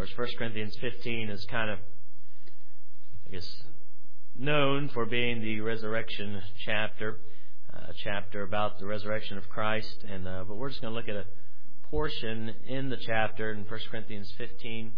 course, 1 Corinthians 15 is kind of, known for being the resurrection chapter, a chapter about the resurrection of Christ. But we're just going to look at a portion in the chapter in 1 Corinthians 15.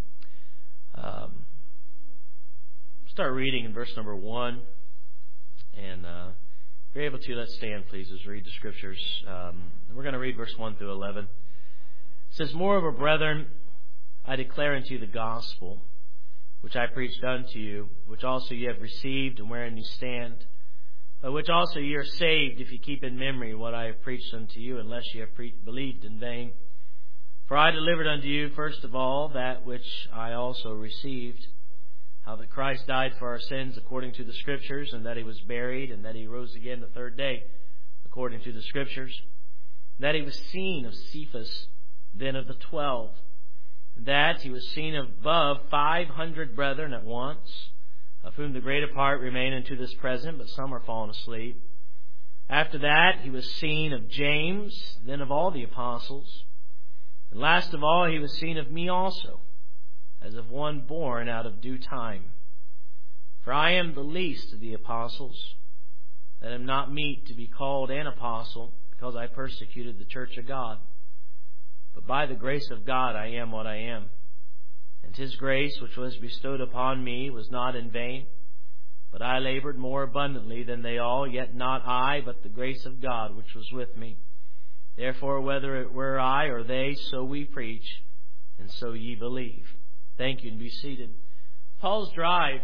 Start reading in verse number 1. And if you're able to, let's stand, please, as we read the Scriptures. We're going to read verse 1 through 11. It says, Moreover, brethren, I declare unto you the gospel, which I preached unto you, which also ye have received, and wherein you stand, by which also ye are saved, if ye keep in memory what I have preached unto you, unless ye have believed in vain. For I delivered unto you, first of all, that which I also received, how that Christ died for our sins according to the Scriptures, and that He was buried, and that He rose again the third day according to the Scriptures, and that He was seen of Cephas, then of the 12, and that He was seen of above 500 brethren at once, of whom the greater part remain unto this present, but some are fallen asleep. After that He was seen of James, then of all the apostles, and last of all He was seen of me also, as of one born out of due time. For I am the least of the apostles, that am not meet to be called an apostle, because I persecuted the church of God. But by the grace of God I am what I am. And His grace which was bestowed upon me was not in vain, but I labored more abundantly than they all, yet not I, but the grace of God which was with me. Therefore, whether it were I or they, so we preach, and so ye believe. Thank you, and be seated. Paul's drive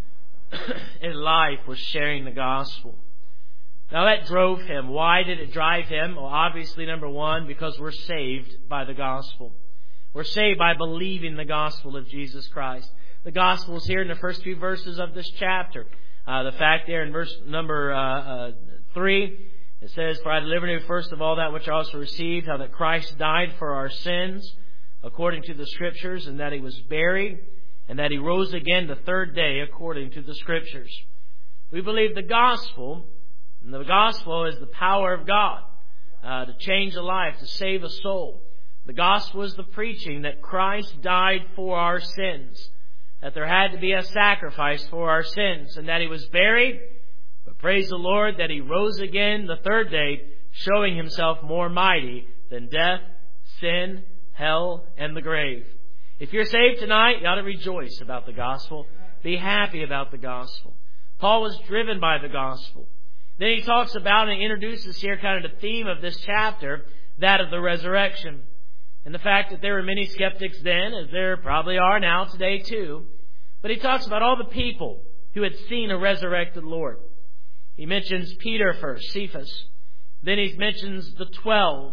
in life was sharing the gospel. Now that drove him. Why did it drive him? Well, obviously, number one, because we're saved by the gospel. We're saved by believing the gospel of Jesus Christ. The gospel is here in the first few verses of this chapter. The fact there in verse number 3, it says, For I delivered you first of all that which I also received, how that Christ died for our sins, according to the Scriptures, and that He was buried, and that He rose again the third day, according to the Scriptures. We believe the gospel, and the gospel is the power of God to change a life, to save a soul. The gospel is the preaching that Christ died for our sins, that there had to be a sacrifice for our sins, and that He was buried, but praise the Lord that He rose again the third day, showing Himself more mighty than death, sin, hell, and the grave. If you're saved tonight, you ought to rejoice about the gospel. Be happy about the gospel. Paul was driven by the gospel. Then he talks about and introduces here kind of the theme of this chapter, that of the resurrection. And the fact that there were many skeptics then, as there probably are now today too. But he talks about all the people who had seen a resurrected Lord. He mentions Peter first, Cephas. Then he mentions the 12.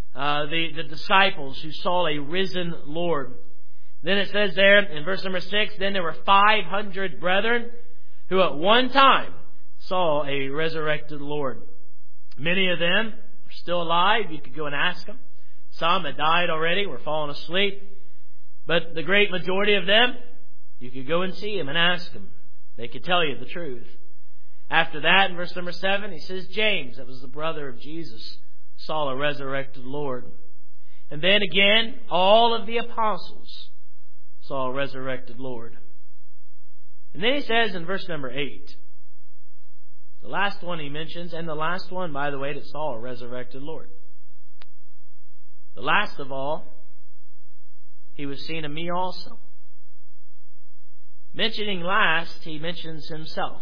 The disciples who saw a risen Lord. Then it says there in verse number 6, Then there were 500 brethren who at one time saw a resurrected Lord. Many of them are still alive. You could go and ask them. Some had died already, were fallen asleep. But the great majority of them, you could go and see them and ask them. They could tell you the truth. After that, in verse number 7, he says James, that was the brother of Jesus, saw a resurrected Lord. And then again, all of the apostles saw a resurrected Lord. And then he says in verse number 8, the last one he mentions, and the last one, by the way, that saw a resurrected Lord. The last of all, He was seen of me also. Mentioning last, he mentions himself,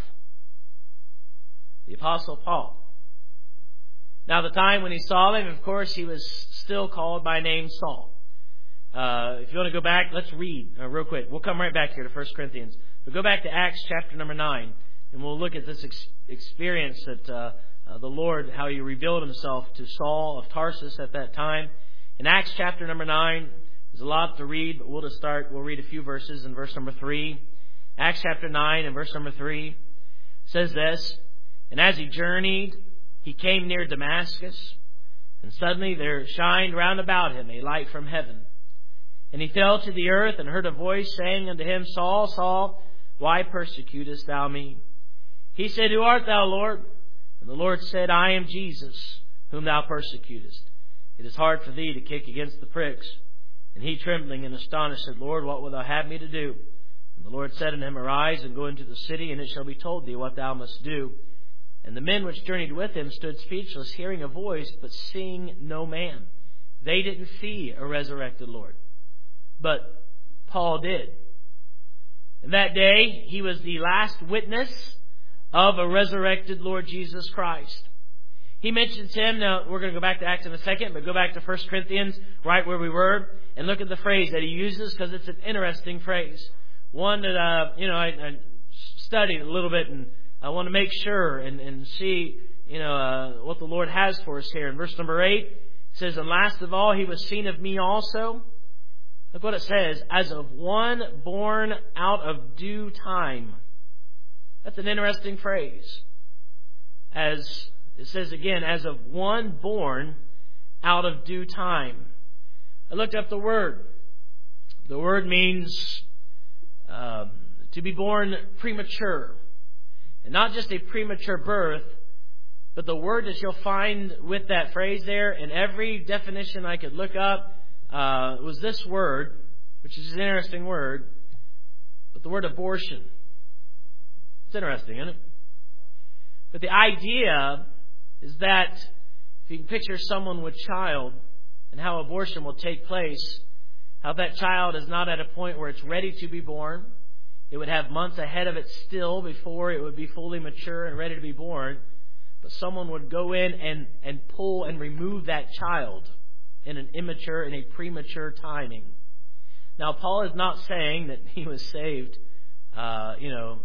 the Apostle Paul. Now, the time when he saw him, of course, he was still called by name Saul. If you want to go back, let's read real quick. We'll come right back here to 1 Corinthians. We'll go back to Acts chapter number 9, and we'll look at this experience that the Lord, how He revealed Himself to Saul of Tarsus at that time. In Acts chapter number 9, there's a lot to read, but we'll read a few verses in verse number 3. Acts chapter 9 and verse number 3 says this, And as he journeyed, he came near Damascus, and suddenly there shined round about him a light from heaven. And he fell to the earth and heard a voice saying unto him, Saul, Saul, why persecutest thou me? He said, Who art thou, Lord? And the Lord said, I am Jesus, whom thou persecutest. It is hard for thee to kick against the pricks. And he, trembling and astonished, said, Lord, what wilt thou have me to do? And the Lord said unto him, Arise and go into the city, and it shall be told thee what thou must do. And the men which journeyed with him stood speechless, hearing a voice, but seeing no man. They didn't see a resurrected Lord, but Paul did. And that day, he was the last witness of a resurrected Lord Jesus Christ. He mentions him. Now, we're going to go back to Acts in a second, but go back to 1 Corinthians, right where we were, and look at the phrase that he uses, because it's an interesting phrase. One that, I studied a little bit, and I want to make sure and see, what the Lord has for us here. In verse number 8, it says, And last of all, he was seen of me also. Look what it says, as of one born out of due time. That's an interesting phrase. As it says again, as of one born out of due time. I looked up the word. The word means to be born premature. And not just a premature birth, but the word that you'll find with that phrase there, in every definition I could look up, was this word, which is an interesting word, but the word abortion. It's interesting, isn't it? But the idea is that if you can picture someone with child and how abortion will take place, how that child is not at a point where it's ready to be born. It would have months ahead of it still before it would be fully mature and ready to be born. But someone would go in and pull and remove that child in a premature timing. Now, Paul is not saying that he was saved, at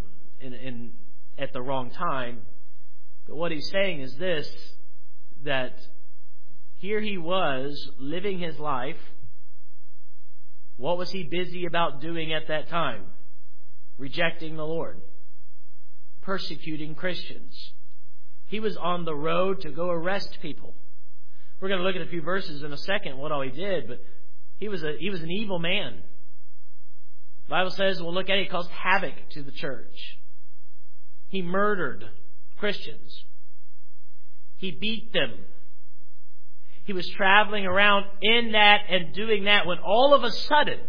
the wrong time. But what he's saying is this, that here he was living his life. What was he busy about doing at that time? Rejecting the Lord. Persecuting Christians. He was on the road to go arrest people. We're going to look at a few verses in a second, what all he did, but he was an evil man. The Bible says, we'll look at it, he caused havoc to the church. He murdered Christians. He beat them. He was traveling around in that and doing that when all of a sudden,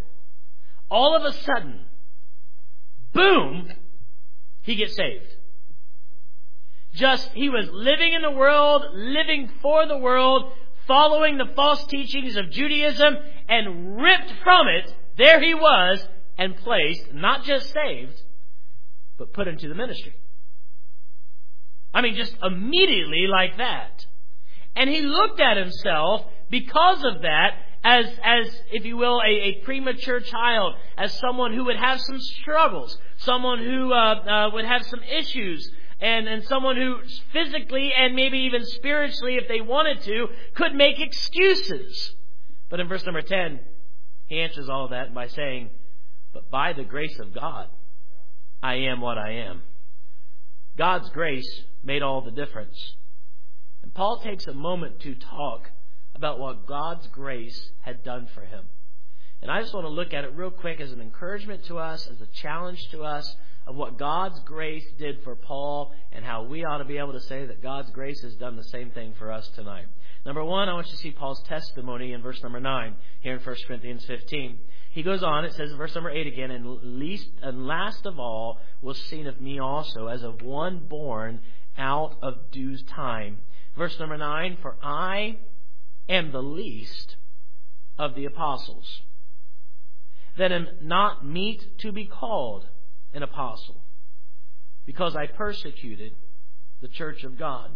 boom, he gets saved. He was living in the world, living for the world, following the false teachings of Judaism, and ripped from it, there he was, and placed, not just saved, but put into the ministry. I mean, just immediately like that. And he looked at himself, because of that, as if you will, a premature child, as someone who would have some struggles, someone who would have some issues, and someone who physically and maybe even spiritually, if they wanted to, could make excuses. But in verse number 10, he answers all of that by saying, But by the grace of God, I am what I am. God's grace made all the difference. And Paul takes a moment to talk about what God's grace had done for him. And I just want to look at it real quick as an encouragement to us, as a challenge to us of what God's grace did for Paul and how we ought to be able to say that God's grace has done the same thing for us tonight. Number one, I want you to see Paul's testimony in verse number 9 here in 1 Corinthians 15. He goes on, it says in verse number 8 again, and last of all was seen of me also, as of one born out of due time. Verse number 9, For I am the least of the apostles, that am not meet to be called an apostle, because I persecuted the church of God.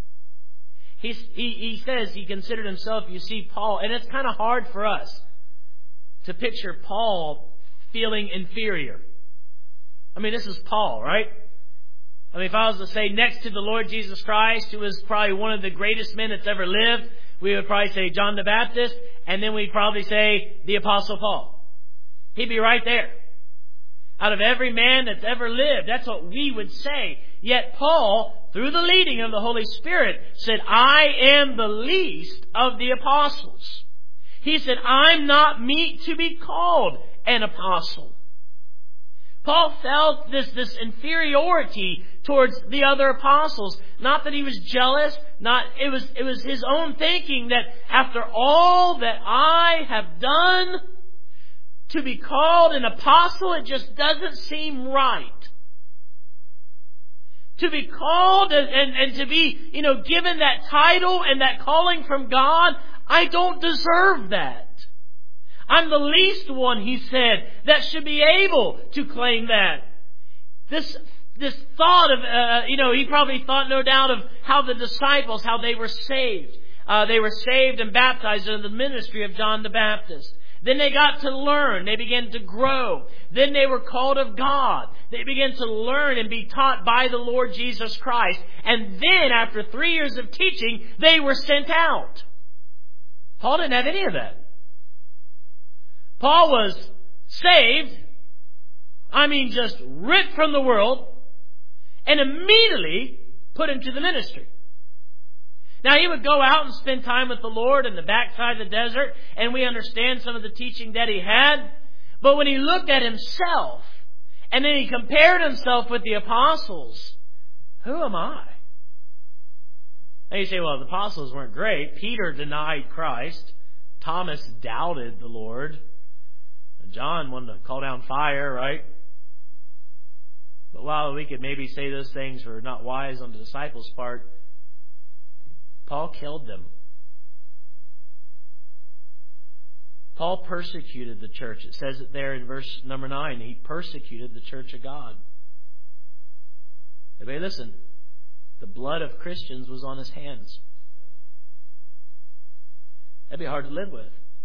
He says he considered himself, you see, Paul, and it's kind of hard for us to picture Paul feeling inferior. I mean, this is Paul, right? I mean, if I was to say next to the Lord Jesus Christ, who was probably one of the greatest men that's ever lived, we would probably say John the Baptist, and then we'd probably say the Apostle Paul. He'd be right there. Out of every man that's ever lived, that's what we would say. Yet Paul, through the leading of the Holy Spirit, said, I am the least of the apostles. He said, I'm not meet to be called an apostle. Paul felt this inferiority towards the other apostles. Not that he was jealous, it was his own thinking that after all that I have done, to be called an apostle, it just doesn't seem right. To be called and to be, given that title and that calling from God, I don't deserve that. I'm the least one, he said, that should be able to claim that. This thought of, he probably thought, no doubt, of how the disciples, how they were saved. They were saved and baptized in the ministry of John the Baptist. Then they got to learn. They began to grow. Then they were called of God. They began to learn and be taught by the Lord Jesus Christ. And then, after 3 years of teaching, they were sent out. Paul didn't have any of that. Paul was saved, just ripped from the world, and immediately put into the ministry. Now, he would go out and spend time with the Lord in the backside of the desert, and we understand some of the teaching that he had. But when he looked at himself, and then he compared himself with the apostles, who am I? And you say, well, the apostles weren't great. Peter denied Christ. Thomas doubted the Lord. John wanted to call down fire, right? But while we could maybe say those things were not wise on the disciples' part, Paul killed them. Paul persecuted the church. It says it there in verse number 9. He persecuted the church of God. Everybody listen. The blood of Christians was on his hands. That'd be hard to live with.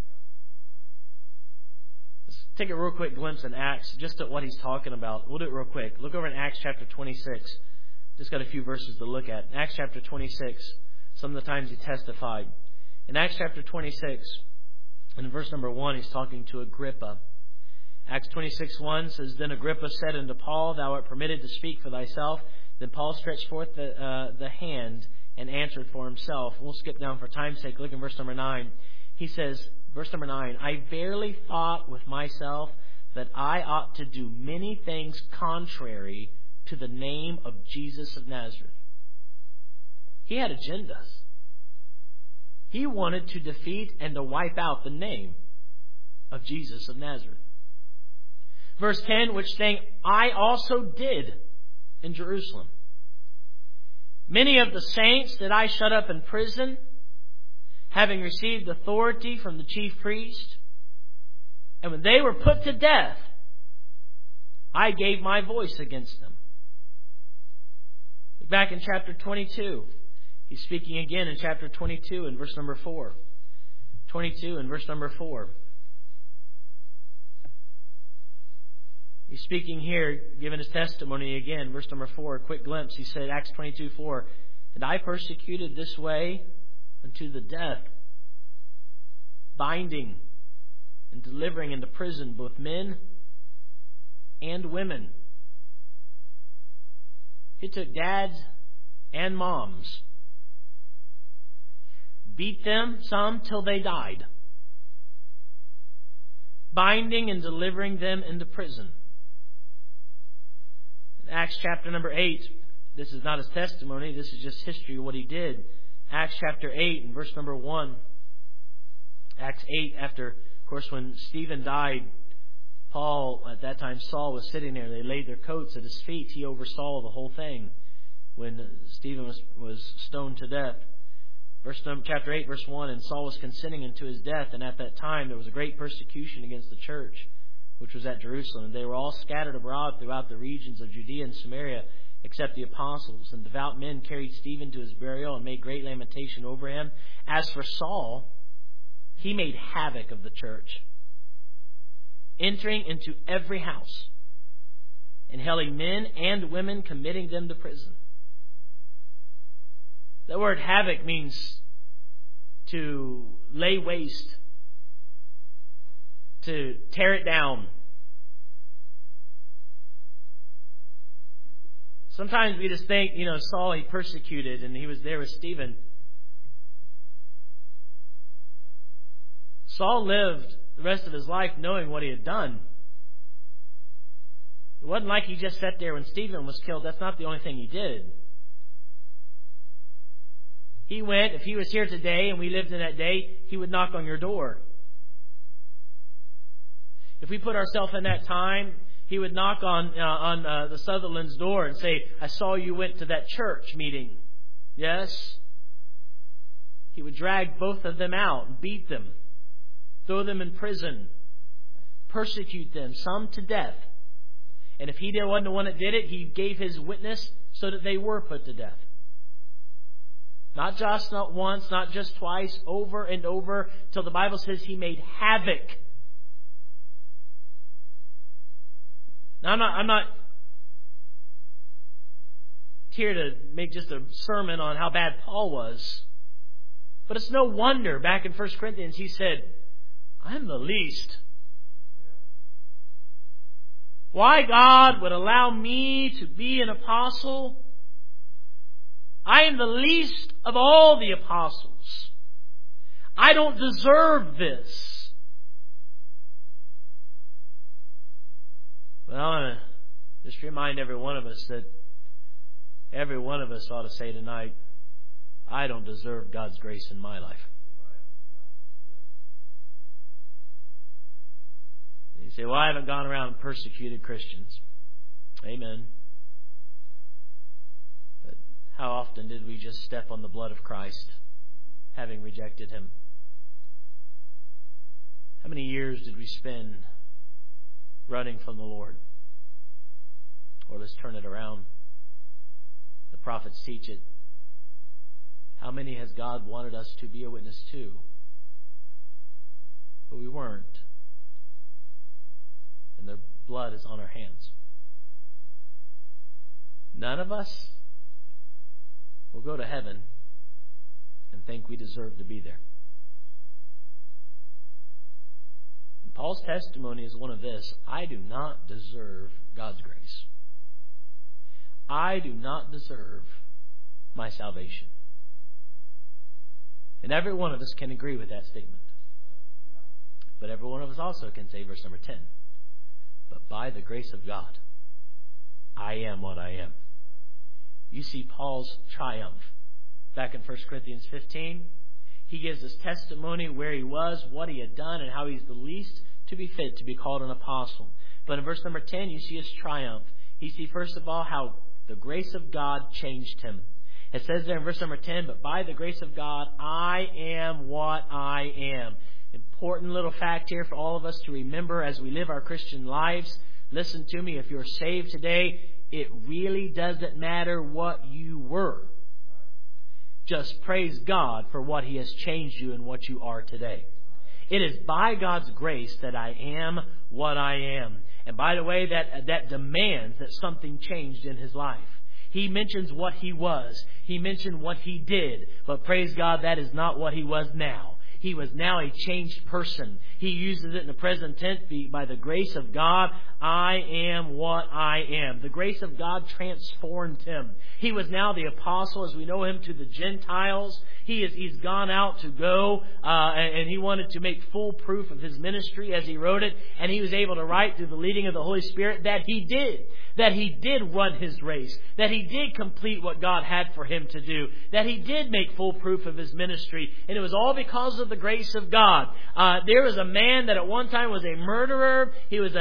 Let's take a real quick glimpse in Acts, just at what he's talking about. We'll do it real quick. Look over in Acts chapter 26. Just got a few verses to look at. Acts chapter 26. Some of the times he testified. In Acts chapter 26, in verse number 1, he's talking to Agrippa. Acts 26:1 says, Then Agrippa said unto Paul, Thou art permitted to speak for thyself. Then Paul stretched forth the hand and answered for himself. We'll skip down for time's sake. Look in verse number 9. He says, verse number 9, I verily thought with myself that I ought to do many things contrary to the name of Jesus of Nazareth. He had agendas. He wanted to defeat and to wipe out the name of Jesus of Nazareth. Verse 10, which thing I also did in Jerusalem. Many of the saints that I shut up in prison, having received authority from the chief priest, and when they were put to death, I gave my voice against them. Look back in chapter 22. He's speaking again in chapter 22 and verse number 4. 22 and verse number 4. He's speaking here, giving his testimony again. Verse number 4, a quick glimpse. He said, Acts 22:4, And I persecuted this way unto the death, binding and delivering into prison both men and women. He took dads and moms, beat them, some till they died, binding and delivering them into prison. In Acts chapter number 8, this is not his testimony, this is just history of what he did. Acts chapter 8 and verse number 1. Acts 8, after, of course, when Stephen died, Paul, at that time Saul, was sitting there. They laid their coats at his feet. He oversaw the whole thing when Stephen was stoned to death. Chapter 8, verse 1, And Saul was consenting unto his death, and at that time there was a great persecution against the church, which was at Jerusalem. They were all scattered abroad throughout the regions of Judea and Samaria, except the apostles. And devout men carried Stephen to his burial and made great lamentation over him. As for Saul, he made havoc of the church, entering into every house and hailing men and women, committing them to prison. The word havoc means to lay waste, to tear it down. Sometimes we just think, Saul, he persecuted and he was there with Stephen. Saul lived the rest of his life knowing what he had done. It wasn't like he just sat there when Stephen was killed. That's not the only thing he did. He went, if he was here today and we lived in that day, he would knock on your door. If we put ourselves in that time, he would knock on the Sutherland's door and say, I saw you went to that church meeting. Yes? He would drag both of them out, beat them, throw them in prison, persecute them, some to death. And if he wasn't the one that did it, he gave his witness so that they were put to death. Not just, not once, not just twice, over and over, till the Bible says he made havoc. Now, I'm not here to make just a sermon on how bad Paul was. But it's no wonder back in 1 Corinthians he said, I'm the least. Why God would allow me to be an apostle? I am the least of all the apostles. I don't deserve this. Well, I want to just remind every one of us that every one of us ought to say tonight, I don't deserve God's grace in my life. You say, well, I haven't gone around and persecuted Christians. Amen. But how often did we just step on the blood of Christ, having rejected Him? How many years did we spend running from the Lord? Or let's turn it around. The prophets teach it. How many has God wanted us to be a witness to? But we weren't. And their blood is on our hands. None of us will go to heaven and think we deserve to be there. And Paul's testimony is one of this: I do not deserve God's grace. I do not deserve my salvation. And every one of us can agree with that statement. But every one of us also can say, verse number 10, but by the grace of God, I am what I am. You see Paul's triumph. Back in 1 Corinthians 15, he gives his testimony where he was, what he had done, and how he's the least to be fit to be called an apostle. But in verse number 10, you see his triumph. You see, first of all, how the grace of God changed him. It says there in verse number 10, but by the grace of God, I am what I am. Important little fact here for all of us to remember as we live our Christian lives. Listen to me, if you're saved today, it really doesn't matter what you were. Just praise God for what He has changed you and what you are today. It is by God's grace that I am what I am. And by the way, that demands that something changed in his life. He mentions what he was. He mentioned what he did. But praise God, that is not what he was now. He was now a changed person. He uses it in the present tense. By the grace of God, I am what I am. The grace of God transformed him. He was now the apostle, as we know him, to the Gentiles. He's gone out to go, and he wanted to make full proof of his ministry as he wrote it. And he was able to write through the leading of the Holy Spirit that he did. That he did run his race. That he did complete what God had for him to do. That he did make full proof of his ministry. And it was all because of the grace of God. There was a man that at one time was a murderer. He was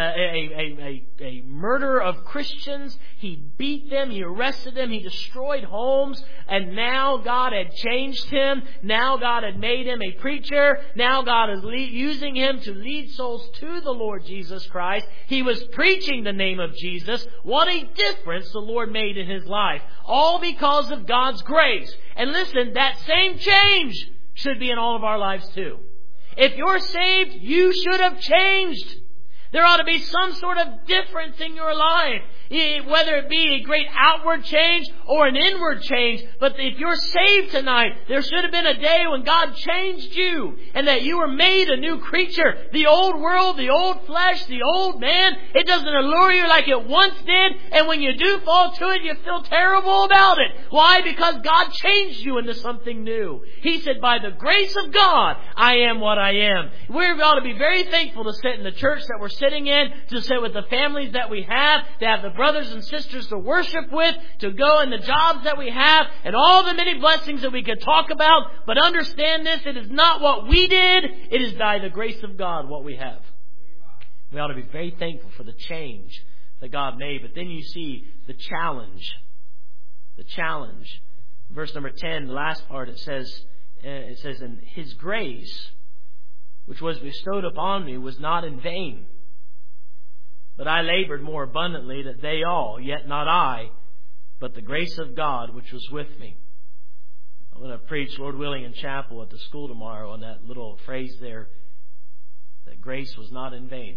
a murderer of Christians. He beat them. He arrested them. He destroyed homes. And now God had changed him. Now God had made him a preacher. Now God is using him to lead souls to the Lord Jesus Christ. He was preaching the name of Jesus. What a difference the Lord made in his life. All because of God's grace. And listen, that same change should be in all of our lives too. If you're saved, you should have changed. There ought to be some sort of difference in your life. whether it be a great outward change or an inward change. But if you're saved tonight, there should have been a day when God changed you and that you were made a new creature. The old world, the old flesh, the old man, it doesn't allure you like it once did. And when you do fall to it, you feel terrible about it. Why? Because God changed you into something new. He said, by the grace of God, I am what I am. We ought to be very thankful to sit in the church that we're sitting in, to sit with the families that we have, to have the brothers and sisters to worship with, to go in the jobs that we have, and all the many blessings that we could talk about. But understand this, it is not what we did, it is by the grace of God what we have. We ought to be very thankful for the change that God made. But then you see the challenge. The challenge. Verse number 10, the last part, it says, and His grace, which was bestowed upon me, was not in vain. But I labored more abundantly than they all, yet not I, but the grace of God which was with me. I'm going to preach, Lord willing, in chapel at the school tomorrow on that little phrase there, that grace was not in vain.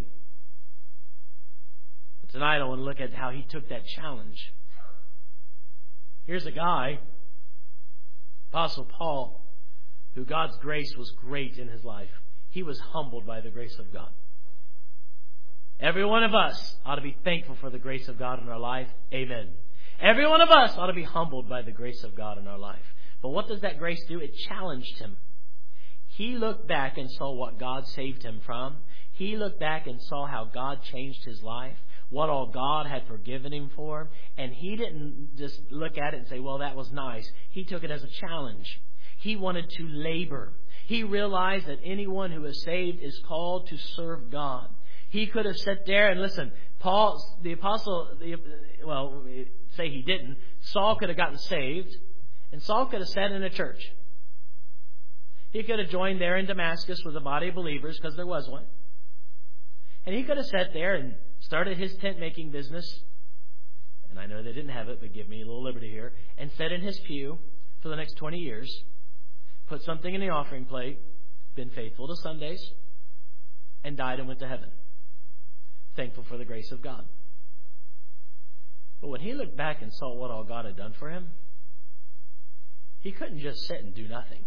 But tonight I want to look at how he took that challenge. Here's a guy, Apostle Paul, who God's grace was great in his life. He was humbled by the grace of God. Every one of us ought to be thankful for the grace of God in our life. Amen. Every one of us ought to be humbled by the grace of God in our life. But what does that grace do? It challenged him. He looked back and saw what God saved him from. He looked back and saw how God changed his life, what all God had forgiven him for. And he didn't just look at it and say, well, that was nice. He took it as a challenge. He wanted to labor. He realized that anyone who is saved is called to serve God. He could have sat there and listen, Paul, the apostle, well, say he didn't. Saul could have gotten saved, and Saul could have sat in a church. He could have joined there in Damascus with a body of believers, because there was one. And he could have sat there and started his tent-making business. And I know they didn't have it, but give me a little liberty here. And sat in his pew for the next 20 years. Put something in the offering plate. Been faithful to Sundays. And died and went to heaven. Thankful for the grace of God. But when he looked back and saw what all God had done for him, he couldn't just sit and do nothing.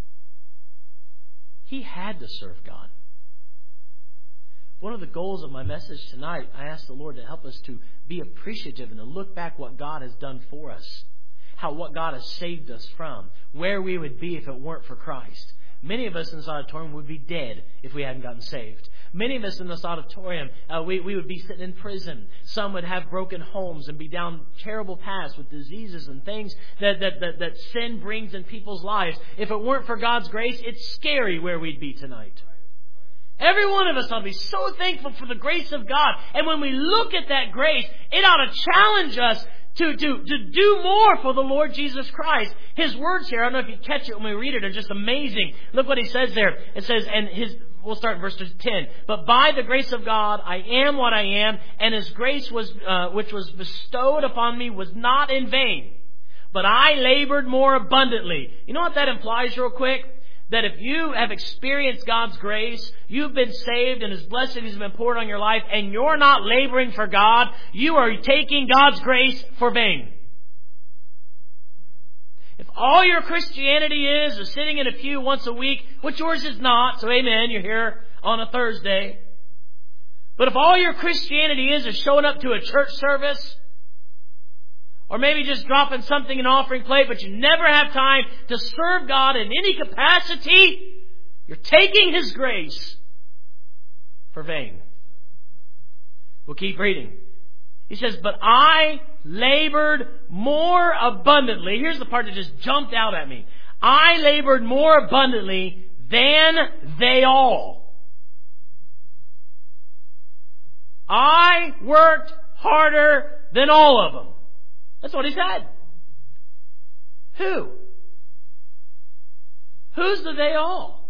He had to serve God. One of the goals of my message tonight, I asked the Lord to help us to be appreciative and to look back what God has done for us. What God has saved us from. Where we would be if it weren't for Christ. Many of us in this auditorium would be dead if we hadn't gotten saved. Many of us in this auditorium, we would be sitting in prison. Some would have broken homes and be down terrible paths with diseases and things that sin brings in people's lives. If it weren't for God's grace, it's scary where we'd be tonight. Every one of us ought to be so thankful for the grace of God. And when we look at that grace, it ought to challenge us to do more for the Lord Jesus Christ. His words here, I don't know if you catch it when we read it, are just amazing. Look what he says there. It says, we'll start in verse 10. But by the grace of God, I am what I am, and His grace which was bestowed upon me was not in vain. But I labored more abundantly. You know what that implies real quick? That if you have experienced God's grace, you've been saved and His blessing has been poured on your life, and you're not laboring for God, you are taking God's grace for vain. If all your Christianity is sitting in a pew once a week, which yours is not, so amen, you're here on a Thursday. But if all your Christianity is showing up to a church service, or maybe just dropping something in an offering plate, but you never have time to serve God in any capacity, you're taking His grace for vain. We'll keep reading. He says, but I labored more abundantly. Here's the part that just jumped out at me. I labored more abundantly than they all. I worked harder than all of them. That's what he said. Who? Who's the they all?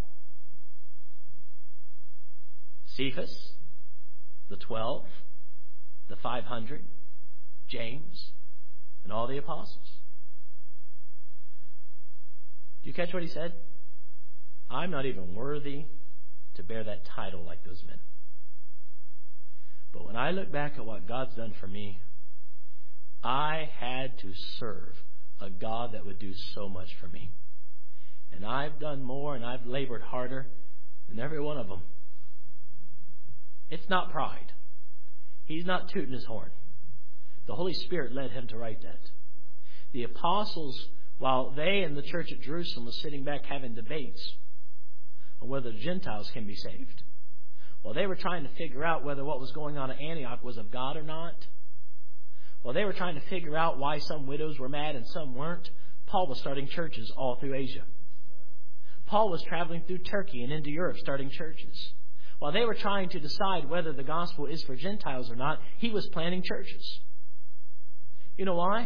Cephas, the 12, the 500, James, and all the apostles. Do you catch what he said? I'm not even worthy to bear that title like those men. But when I look back at what God's done for me, I had to serve a God that would do so much for me. And I've done more and I've labored harder than every one of them. It's not pride. He's not tooting his horn. The Holy Spirit led him to write that. The apostles, while they and the church at Jerusalem was sitting back having debates on whether the Gentiles can be saved, while they were trying to figure out whether what was going on at Antioch was of God or not, while they were trying to figure out why some widows were mad and some weren't, Paul was starting churches all through Asia. Paul was traveling through Turkey and into Europe starting churches. While they were trying to decide whether the gospel is for Gentiles or not, he was planting churches. You know why?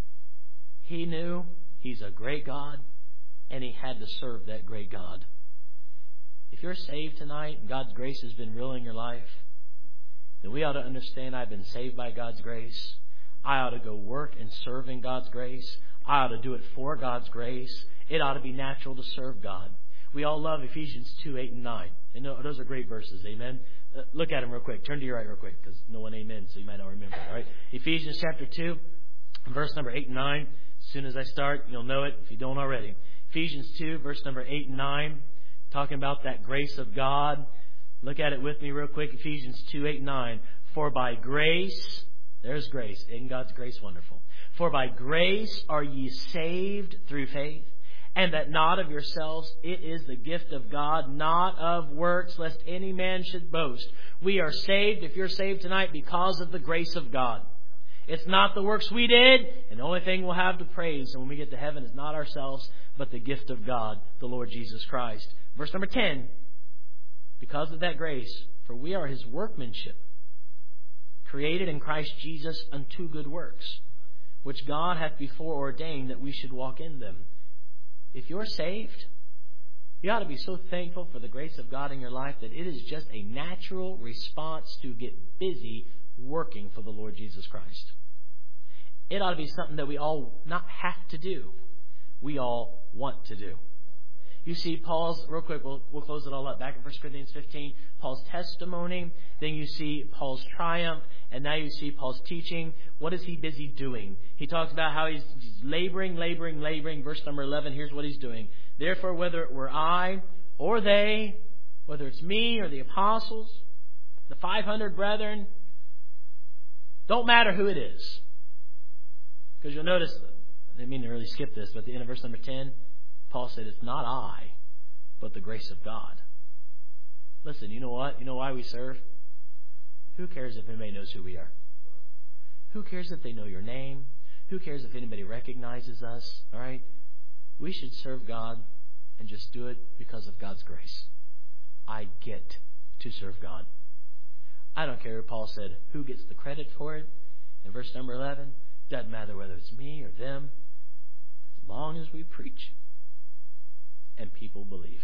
He knew he's a great God, and he had to serve that great God. If you're saved tonight and God's grace has been real in your life, then we ought to understand I've been saved by God's grace. I ought to go work and serve in God's grace. I ought to do it for God's grace. It ought to be natural to serve God. We all love Ephesians 2, 8, and 9. And those are great verses. Amen. Look at them real quick. Turn to your right real quick because no one amen, so you might not remember. All right. Ephesians chapter 2, verse number 8 and 9. As soon as I start, you'll know it if you don't already. Ephesians 2, verse number 8 and 9. Talking about that grace of God. Look at it with me real quick. Ephesians 2, 8 and 9. For by grace, there's grace. Isn't God's grace wonderful? For by grace are ye saved through faith, and that not of yourselves, it is the gift of God, not of works, lest any man should boast. We are saved, if you're saved tonight, because of the grace of God. It's not the works we did, and the only thing we'll have to praise when we get to heaven is not ourselves, but the gift of God, the Lord Jesus Christ. Verse number 10, because of that grace, for we are His workmanship, created in Christ Jesus unto good works, which God hath before ordained that we should walk in them. If you're saved, you ought to be so thankful for the grace of God in your life that it is just a natural response to get busy working for the Lord Jesus Christ. It ought to be something that we all not have to do. We all want to do. You see Paul's, real quick, we'll close it all up. Back in 1 Corinthians 15, Paul's testimony. Then you see Paul's triumph. And now you see Paul's teaching. What is he busy doing? He talks about how he's laboring. Verse number 11, here's what he's doing. Therefore, whether it were I or they, whether it's me or the apostles, the 500 brethren, don't matter who it is. Because you'll notice, I didn't mean to really skip this, but at the end of verse number 10, Paul said, it's not I, but the grace of God. Listen, you know what? You know why we serve? Who cares if anybody knows who we are? Who cares if they know your name? Who cares if anybody recognizes us? All right? We should serve God and just do it because of God's grace. I get to serve God. I don't care if Paul said who gets the credit for it. In verse number 11, doesn't matter whether it's me or them, as long as we preach and people believe.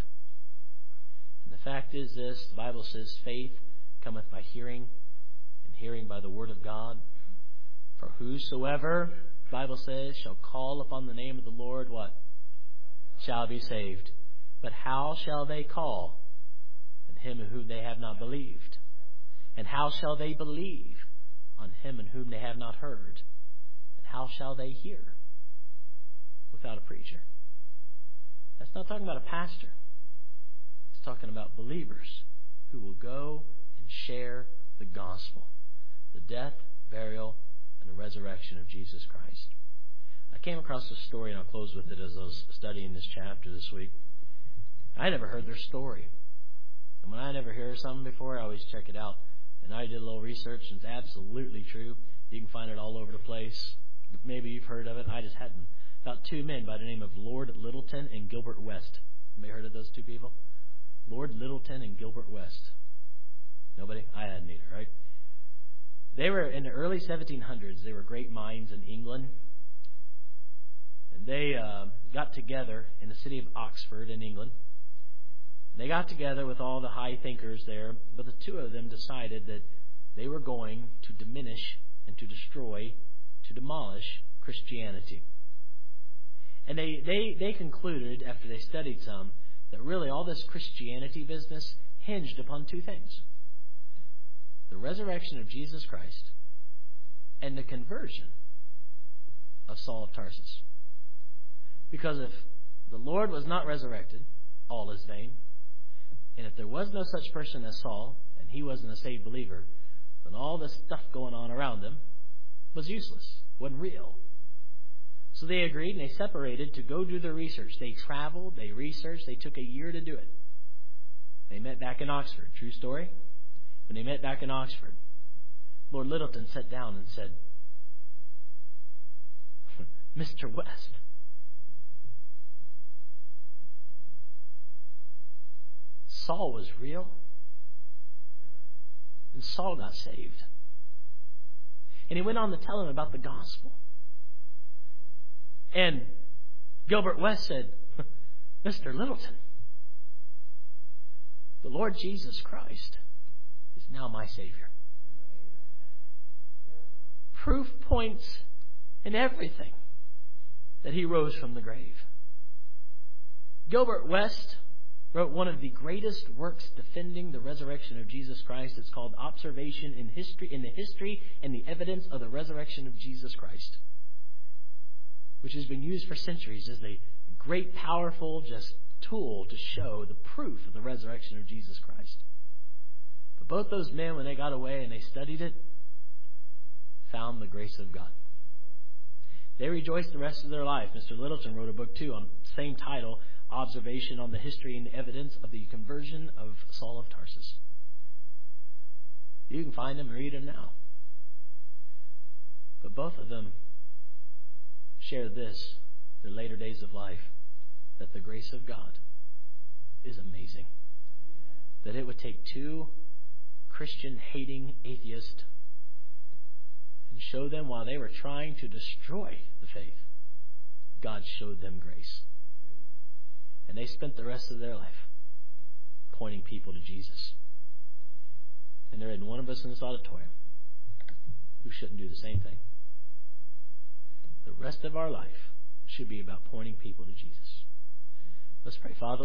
And the fact is this, the Bible says faith cometh by hearing, and hearing by the word of God. For whosoever, the Bible says, shall call upon the name of the Lord, what? Shall be saved. But how shall they call? On him in whom they have not believed. And how shall they believe? On him in whom they have not heard. And how shall they hear? Without a preacher. That's not talking about a pastor. It's talking about believers who will go and share the gospel, the death, burial, and the resurrection of Jesus Christ. I came across a story, and I'll close with it as I was studying this chapter this week. I never heard their story. And when I never hear something before, I always check it out. And I did a little research, and it's absolutely true. You can find it all over the place. Maybe you've heard of it. I just hadn't. About two men by the name of Lord Lyttelton and Gilbert West. Anybody heard of those two people? Lord Lyttelton and Gilbert West. Nobody? I hadn't either, right? They were in the early 1700s. They were great minds in England. And they got together in the city of Oxford in England. They got together with all the high thinkers there, but the two of them decided that they were going to diminish and to destroy, to demolish Christianity. And they concluded, after they studied some, that really all this Christianity business hinged upon two things. The resurrection of Jesus Christ and the conversion of Saul of Tarsus. Because if the Lord was not resurrected, all is vain. And if there was no such person as Saul, and he wasn't a saved believer, then all this stuff going on around him was useless, wasn't real. So they agreed and they separated to go do their research. They traveled, they researched, they took a year to do it. They met back in Oxford. True story. When they met back in Oxford, Lord Lyttelton sat down and said, Mr. West, Saul was real, and Saul got saved. And he went on to tell him about the gospel. And Gilbert West said, Mr. Lyttelton, the Lord Jesus Christ is now my Savior. Proof points in everything that he rose from the grave. Gilbert West wrote one of the greatest works defending the resurrection of Jesus Christ. It's called Observation in the History and the Evidence of the Resurrection of Jesus Christ, which has been used for centuries as a great, powerful, just tool to show the proof of the resurrection of Jesus Christ. But both those men, when they got away and they studied it, found the grace of God. They rejoiced the rest of their life. Mr. Lyttelton wrote a book too on the same title, Observation on the History and Evidence of the Conversion of Saul of Tarsus. You can find them and read them now. But both of them share this, their later days of life, that the grace of God is amazing. That it would take two Christian-hating atheists and show them while they were trying to destroy the faith, God showed them grace. And they spent the rest of their life pointing people to Jesus. And there isn't one of us in this auditorium who shouldn't do the same thing. The rest of our life should be about pointing people to Jesus. Let's pray. Father,